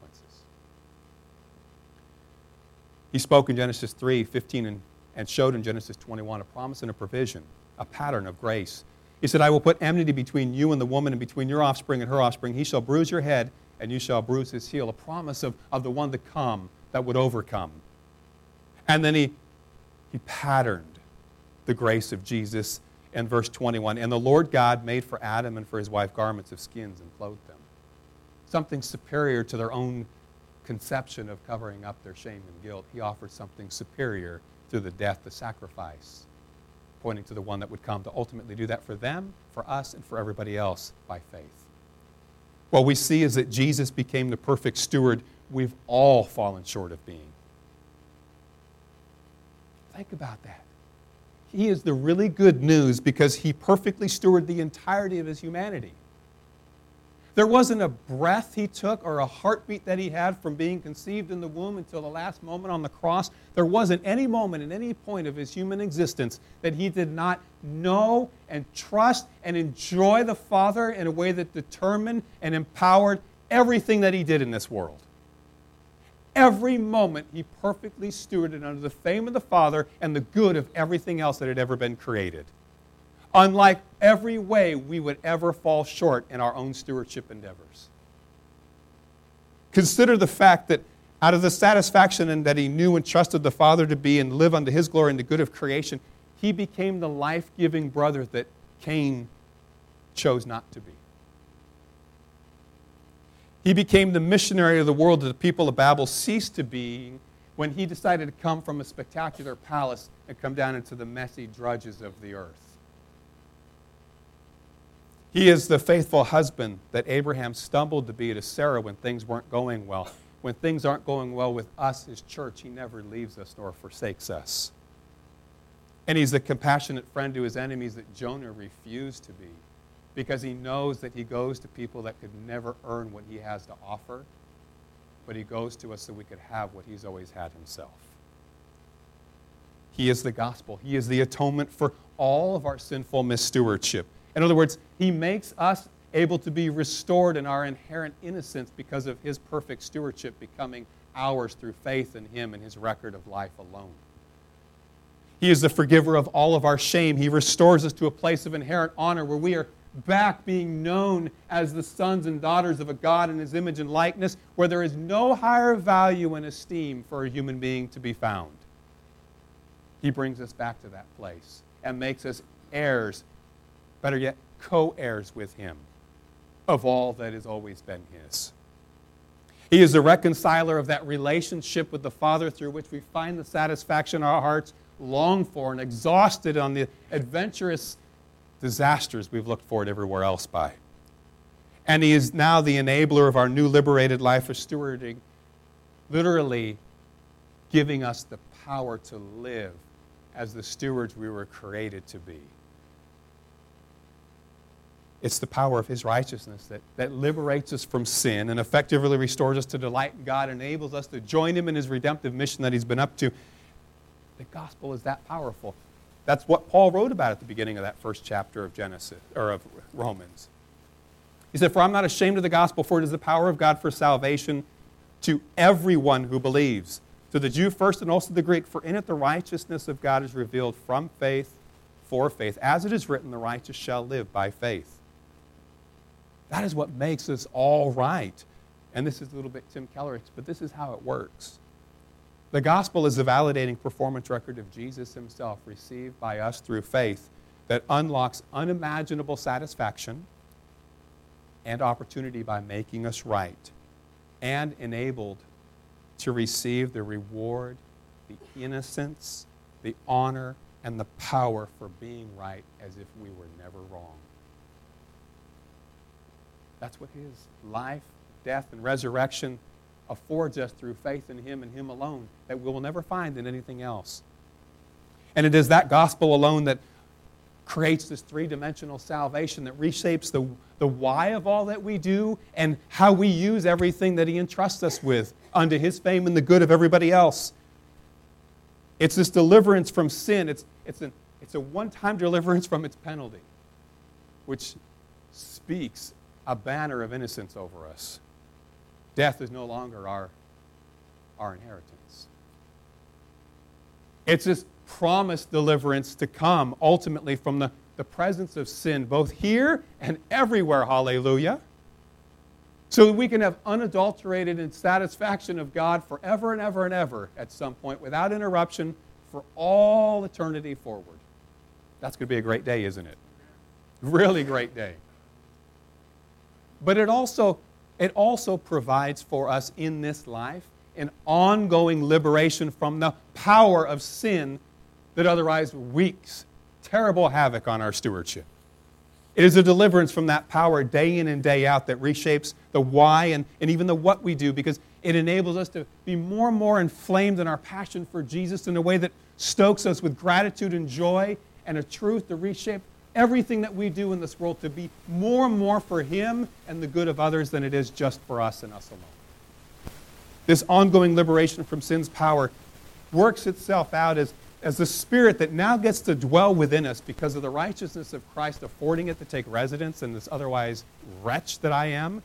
[SPEAKER 2] He spoke in Genesis three fifteen and, and showed in Genesis twenty-one a promise and a provision, a pattern of grace. He said, I will put enmity between you and the woman and between your offspring and her offspring. He shall bruise your head and you shall bruise his heel. A promise of, of the one to come that would overcome. And then he, he patterned the grace of Jesus in verse twenty-one. And the Lord God made for Adam and for his wife garments of skins and clothed them. Something superior to their own conception of covering up their shame and guilt. He offered something superior through the death, the sacrifice, pointing to the one that would come to ultimately do that for them, for us, and for everybody else by faith. What we see is that Jesus became the perfect steward we've all fallen short of being. Think about that. He is the really good news because he perfectly stewarded the entirety of his humanity. There wasn't a breath he took or a heartbeat that he had from being conceived in the womb until the last moment on the cross. There wasn't any moment in any point of his human existence that he did not know and trust and enjoy the Father in a way that determined and empowered everything that he did in this world. Every moment he perfectly stewarded under the fame of the Father and the good of everything else that had ever been created. Unlike every way we would ever fall short in our own stewardship endeavors. Consider the fact that out of the satisfaction in that he knew and trusted the Father to be and live unto his glory and the good of creation, he became the life-giving brother that Cain chose not to be. He became the missionary of the world that the people of Babel ceased to be when he decided to come from a spectacular palace and come down into the messy drudges of the earth. He is the faithful husband that Abraham stumbled to be to Sarah when things weren't going well. When things aren't going well with us, his church, he never leaves us nor forsakes us. And he's the compassionate friend to his enemies that Jonah refused to be, because he knows that he goes to people that could never earn what he has to offer, but he goes to us so we could have what he's always had himself. He is the gospel. He is the atonement for all of our sinful misstewardship. In other words, he makes us able to be restored in our inherent innocence because of his perfect stewardship becoming ours through faith in him and his record of life alone. He is the forgiver of all of our shame. He restores us to a place of inherent honor where we are back being known as the sons and daughters of a God in his image and likeness, where there is no higher value and esteem for a human being to be found. He brings us back to that place and makes us heirs, better yet, co-heirs with him of all that has always been his. He is the reconciler of that relationship with the Father through which we find the satisfaction our hearts long for and exhausted on the adventurous disasters we've looked for it everywhere else by. And he is now the enabler of our new liberated life of stewarding, literally giving us the power to live as the stewards we were created to be. It's the power of his righteousness that, that liberates us from sin and effectively restores us to delight in God, enables us to join him in his redemptive mission that he's been up to. The gospel is that powerful. That's what Paul wrote about at the beginning of that first chapter of Genesis, or of Romans. He said, "For I'm not ashamed of the gospel, for it is the power of God for salvation to everyone who believes, to the Jew first and also the Greek. For in it the righteousness of God is revealed from faith for faith. As it is written, the righteous shall live by faith." That is what makes us all right. And this is a little bit Tim Keller, but this is how it works. The gospel is the validating performance record of Jesus himself, received by us through faith, that unlocks unimaginable satisfaction and opportunity by making us right, and enabled to receive the reward, the innocence, the honor and the power for being right as if we were never wrong. That's what his life, death, and resurrection affords us through faith in him and him alone that we will never find in anything else. And it is that gospel alone that creates this three-dimensional salvation that reshapes the, the why of all that we do and how we use everything that he entrusts us with unto his fame and the good of everybody else. It's this deliverance from sin. It's, it's, an, it's a one-time deliverance from its penalty, which speaks a banner of innocence over us. Death is no longer our, our inheritance. It's this promised deliverance to come ultimately from the, the presence of sin, both here and everywhere, hallelujah, so that we can have unadulterated and satisfaction of God forever and ever and ever at some point without interruption for all eternity forward. That's going to be a great day, isn't it? Really great day. But it also, it also provides for us in this life an ongoing liberation from the power of sin that otherwise wreaks terrible havoc on our stewardship. It is a deliverance from that power day in and day out that reshapes the why and, and even the what we do, because it enables us to be more and more inflamed in our passion for Jesus in a way that stokes us with gratitude and joy and a truth to reshape everything that we do in this world to be more and more for him and the good of others than it is just for us and us alone. This ongoing liberation from sin's power works itself out as as the Spirit that now gets to dwell within us because of the righteousness of Christ affording it to take residence in this otherwise wretch that I am,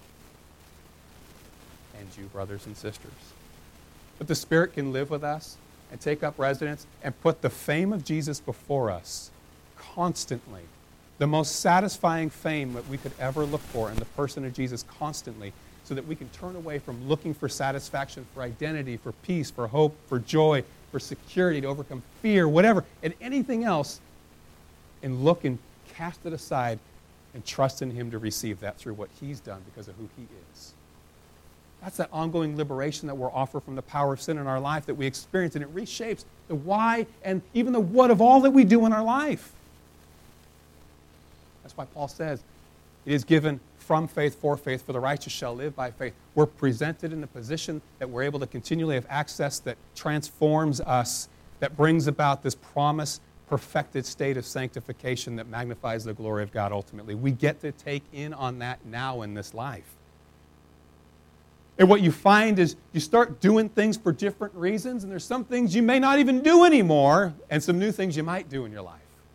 [SPEAKER 2] and you, brothers and sisters. But the Spirit can live with us and take up residence and put the fame of Jesus before us constantly. The most satisfying fame that we could ever look for in the person of Jesus constantly, so that we can turn away from looking for satisfaction, for identity, for peace, for hope, for joy, for security, to overcome fear, whatever, and anything else, and look and cast it aside and trust in him to receive that through what he's done because of who he is. That's that ongoing liberation that we're offered from the power of sin in our life that we experience, and it reshapes the why and even the what of all that we do in our life. That's why Paul says, it is given from faith for faith, for the righteous shall live by faith. We're presented in a position that we're able to continually have access that transforms us, that brings about this promised, perfected state of sanctification that magnifies the glory of God ultimately. We get to take in on that now in this life. And what you find is you start doing things for different reasons, and there's some things you may not even do anymore, and some new things you might do in your life.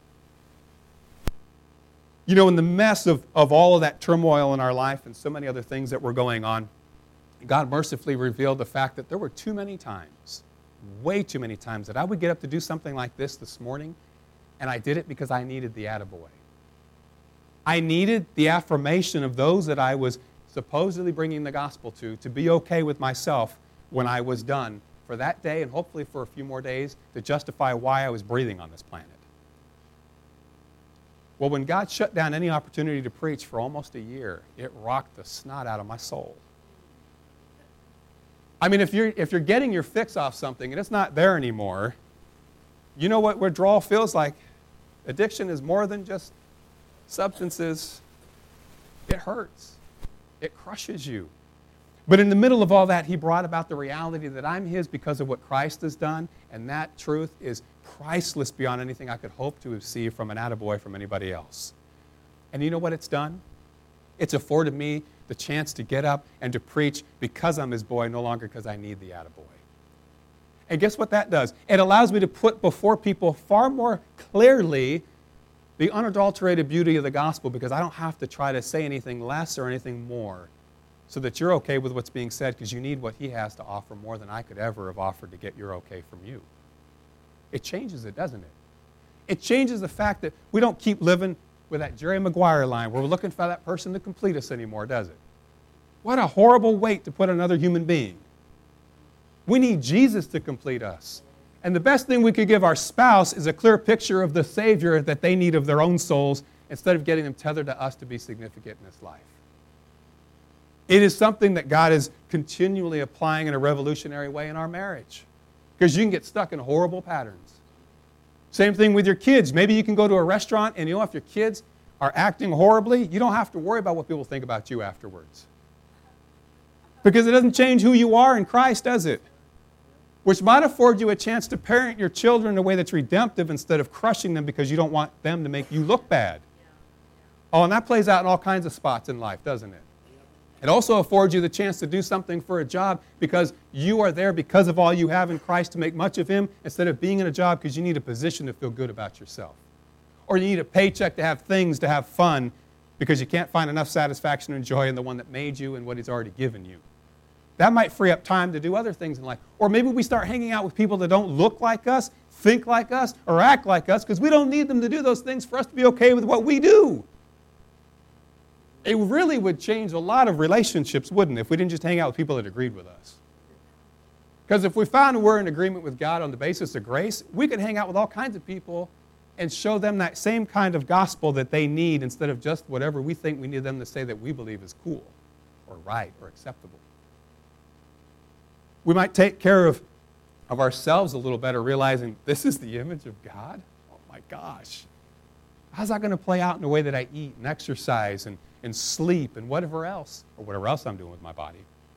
[SPEAKER 2] You know, in the mess of, of all of that turmoil in our life and so many other things that were going on, God mercifully revealed the fact that there were too many times, way too many times, that I would get up to do something like this this morning, and I did it because I needed the attaboy. I needed the affirmation of those that I was supposedly bringing the gospel to, to be okay with myself when I was done for that day and hopefully for a few more days to justify why I was breathing on this planet. Well, when God shut down any opportunity to preach for almost a year, it rocked the snot out of my soul. I mean, if you're, if you're getting your fix off something and it's not there anymore, you know what withdrawal feels like? Addiction is more than just substances. It hurts. It crushes you. But in the middle of all that, he brought about the reality that I'm his because of what Christ has done, and that truth is priceless beyond anything I could hope to receive from an attaboy from anybody else. And you know what it's done? It's afforded me the chance to get up and to preach because I'm his boy, no longer because I need the attaboy. And guess what that does? It allows me to put before people far more clearly the unadulterated beauty of the gospel, because I don't have to try to say anything less or anything more, so that you're okay with what's being said, because you need what he has to offer more than I could ever have offered to get your okay from you. It changes it, doesn't it? It changes the fact that we don't keep living with that Jerry Maguire line where we're looking for that person to complete us anymore, does it? What a horrible weight to put on another human being. We need Jesus to complete us. And the best thing we could give our spouse is a clear picture of the Savior that they need of their own souls, instead of getting them tethered to us to be significant in this life. It is something that God is continually applying in a revolutionary way in our marriage. Because you can get stuck in horrible patterns. Same thing with your kids. Maybe you can go to a restaurant and you know if your kids are acting horribly, you don't have to worry about what people think about you afterwards. Because it doesn't change who you are in Christ, does it? Which might afford you a chance to parent your children in a way that's redemptive instead of crushing them because you don't want them to make you look bad. Oh, and that plays out in all kinds of spots in life, doesn't it? It also affords you the chance to do something for a job because you are there because of all you have in Christ to make much of Him instead of being in a job because you need a position to feel good about yourself. Or you need a paycheck to have things, to have fun because you can't find enough satisfaction and joy in the one that made you and what He's already given you. That might free up time to do other things in life. Or maybe we start hanging out with people that don't look like us, think like us, or act like us because we don't need them to do those things for us to be okay with what we do. It really would change a lot of relationships, wouldn't it, if we didn't just hang out with people that agreed with us? Because if we found we're in agreement with God on the basis of grace, we could hang out with all kinds of people and show them that same kind of gospel that they need instead of just whatever we think we need them to say that we believe is cool or right or acceptable. We might take care of, of ourselves a little better, realizing this is the image of God. Oh my gosh. How's that going to play out in the way that I eat and exercise and, and sleep and whatever else, or whatever else I'm doing with my body?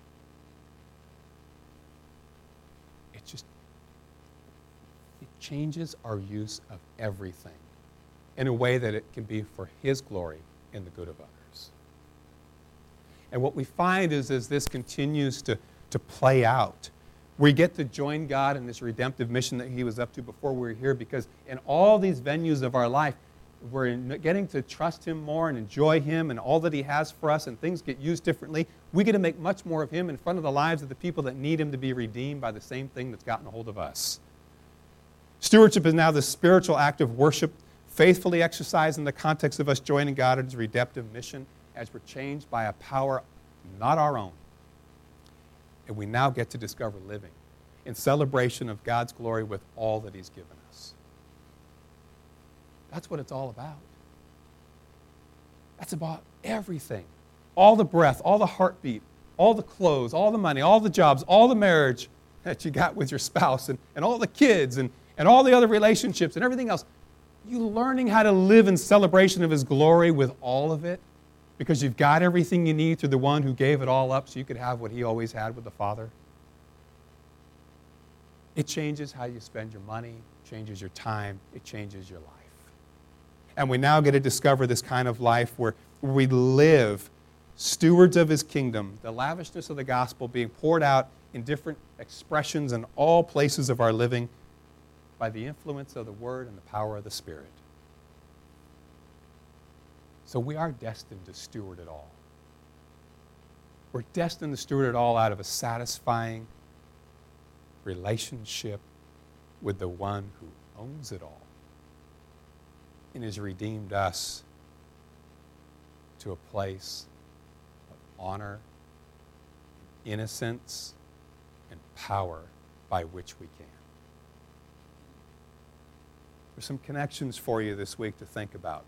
[SPEAKER 2] It just, it changes our use of everything in a way that it can be for His glory and the good of others. And what we find is as this continues to to play out. We get to join God in this redemptive mission that He was up to before we were here because in all these venues of our life, we're getting to trust Him more and enjoy Him and all that He has for us, and things get used differently. We get to make much more of Him in front of the lives of the people that need Him to be redeemed by the same thing that's gotten a hold of us. Stewardship is now the spiritual act of worship, faithfully exercised in the context of us joining God in His redemptive mission as we're changed by a power not our own. And we now get to discover living in celebration of God's glory with all that He's given us. That's what it's all about. That's about everything. All the breath, all the heartbeat, all the clothes, all the money, all the jobs, all the marriage that you got with your spouse, and, and all the kids, and, and all the other relationships, and everything else. You learning how to live in celebration of His glory with all of it, because you've got everything you need through the one who gave it all up so you could have what He always had with the Father. It changes how you spend your money, changes your time, it changes your life. And we now get to discover this kind of life where we live stewards of His kingdom, the lavishness of the gospel being poured out in different expressions in all places of our living by the influence of the Word and the power of the Spirit. So we are destined to steward it all. We're destined to steward it all out of a satisfying relationship with the one who owns it all and has redeemed us to a place of honor, innocence, and power by which we can. There's some connections for you this week to think about.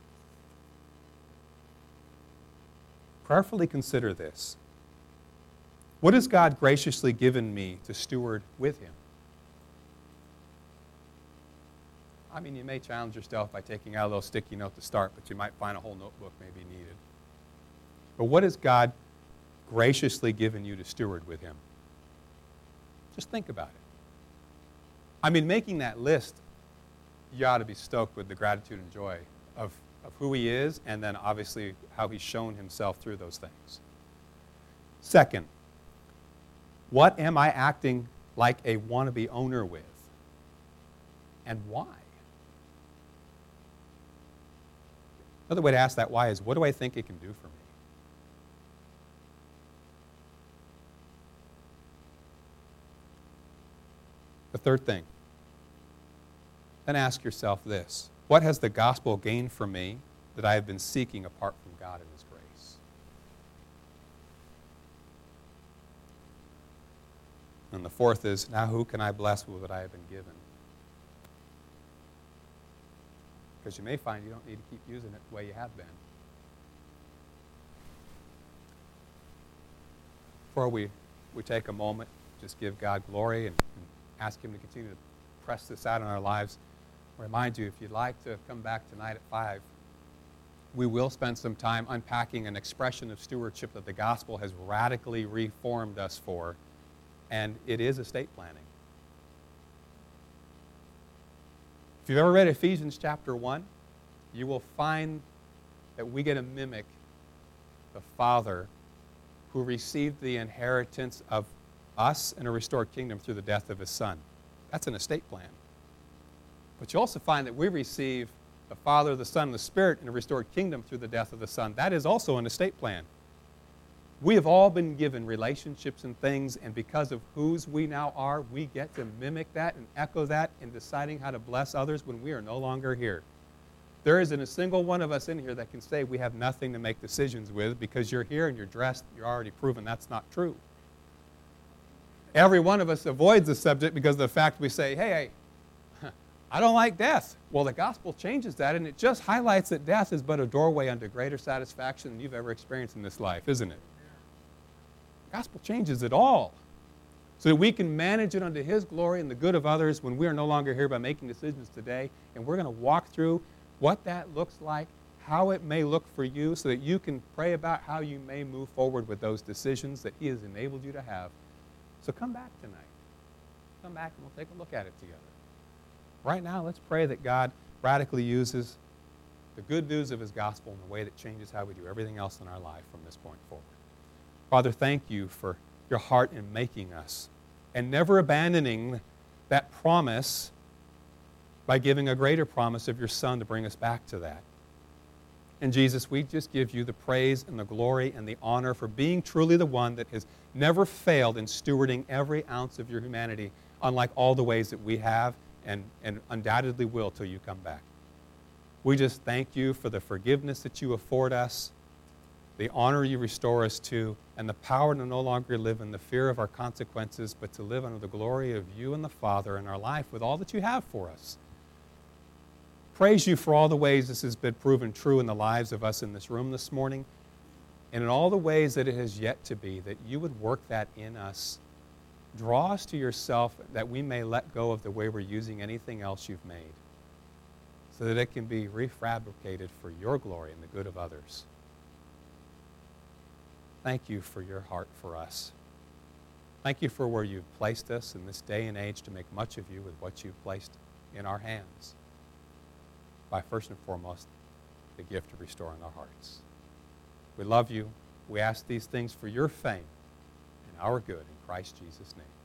[SPEAKER 2] Prayerfully consider this. What has God graciously given me to steward with Him? I mean, you may challenge yourself by taking out a little sticky note to start, but you might find a whole notebook may be needed. But what has God graciously given you to steward with Him? Just think about it. I mean, making that list, you ought to be stoked with the gratitude and joy of of who He is, and then obviously how He's shown Himself through those things. Second, what am I acting like a wannabe owner with, and why? Another way to ask that why is, what do I think it can do for me? The third thing, then ask yourself this. What has the gospel gained for me that I have been seeking apart from God and His grace? And the fourth is, now who can I bless with what I have been given? Because you may find you don't need to keep using it the way you have been. Before we, we take a moment, just give God glory and, and ask Him to continue to press this out in our lives. remind you, if you'd like to come back tonight at five, we will spend some time unpacking an expression of stewardship that the gospel has radically reformed us for, and it is estate planning. If you've ever read Ephesians chapter one, you will find that we get to mimic the Father who received the inheritance of us in a restored kingdom through the death of His Son. That's an estate plan. But you also find that we receive the Father, the Son, and the Spirit in a restored kingdom through the death of the Son. That is also an estate plan. We have all been given relationships and things, and because of whose we now are, we get to mimic that and echo that in deciding how to bless others when we are no longer here. There isn't a single one of us in here that can say we have nothing to make decisions with because you're here and you're dressed, you're already proven that's not true. Every one of us avoids the subject because of the fact we say, hey, hey, I don't like death. Well, the gospel changes that, and it just highlights that death is but a doorway unto greater satisfaction than you've ever experienced in this life, isn't it? The gospel changes it all so that we can manage it unto His glory and the good of others when we are no longer here by making decisions today, and we're going to walk through what that looks like, how it may look for you, so that you can pray about how you may move forward with those decisions that He has enabled you to have. So come back tonight. Come back and we'll take a look at it together. Right now, let's pray that God radically uses the good news of His gospel in a way that changes how we do everything else in our life from this point forward. Father, thank you for your heart in making us and never abandoning that promise by giving a greater promise of your Son to bring us back to that. And Jesus, we just give you the praise and the glory and the honor for being truly the one that has never failed in stewarding every ounce of your humanity, unlike all the ways that we have and, and undoubtedly will till you come back. We just thank you for the forgiveness that you afford us, the honor you restore us to, and the power to no longer live in the fear of our consequences, but to live under the glory of you and the Father in our life with all that you have for us. Praise you for all the ways this has been proven true in the lives of us in this room this morning, and in all the ways that it has yet to be, that you would work that in us. Draw us to yourself that we may let go of the way we're using anything else you've made, so that it can be refabricated for your glory and the good of others. Thank you for your heart for us. Thank you for where you've placed us in this day and age to make much of you with what you've placed in our hands, by first and foremost the gift of restoring our hearts. We love you. We ask these things for your fame and our good in Christ Jesus' name.